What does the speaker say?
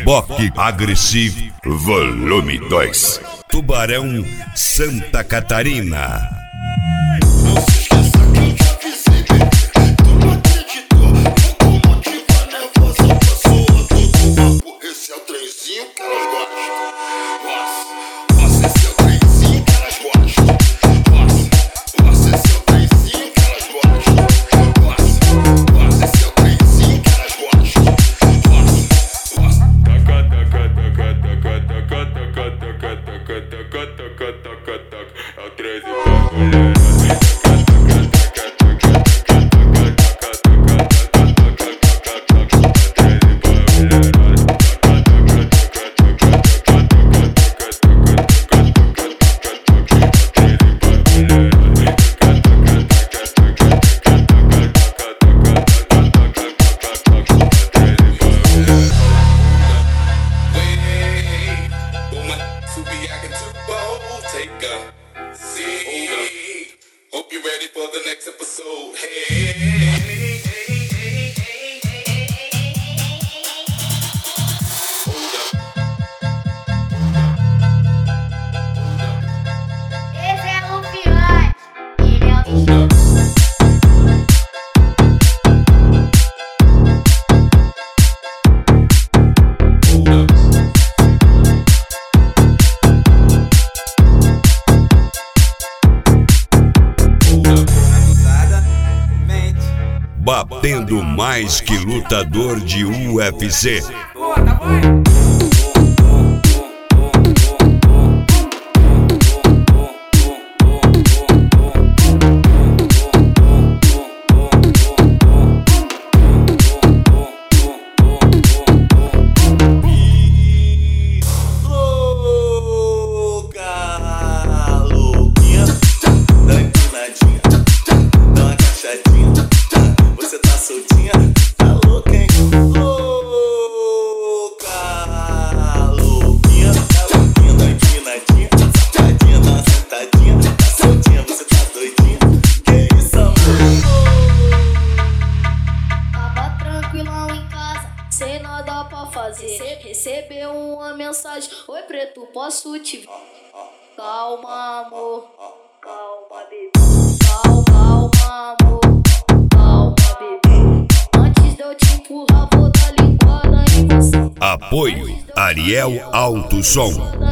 Reboque Agressivo Volume 2. Tubarão, Santa Catarina. Não se esqueça que eu te avisei, bebê. Tu não acreditou, locomotiva nervosa passou todo papo. Esse é o trenzinho que elas gostam. Nossa, esse é o trenzinho que elas gostam. Nossa, esse é o trenzinho que elas gostam. Nossa, esse é o trenzinho que elas gostam. Taca, taca, taca, taca, taca, taca, taca, taca, taca, taca, taca, taca. É o trenzinho pra mulher. Hope you're ready for the next episode. Hey. Esse é o Fiote, ele é o bicho. Batendo mais que lutador de UFC. Soltinha, tá louca, hein? Louca, louquinha, tá louquinha, tá empinadinha, safadinha, tá sentadinha, tá soltinha, você tá doidinha. Que isso, amor? Tava tranquilão em casa, sem nada pra fazer. Recebeu uma mensagem: oi preto, posso te ver? Calma, amor. Calma, bebê. Calma, amor. Calma, bebê. Antes de eu te empurrar, vou dar linguada em você. Apoio Ariel Alto Som.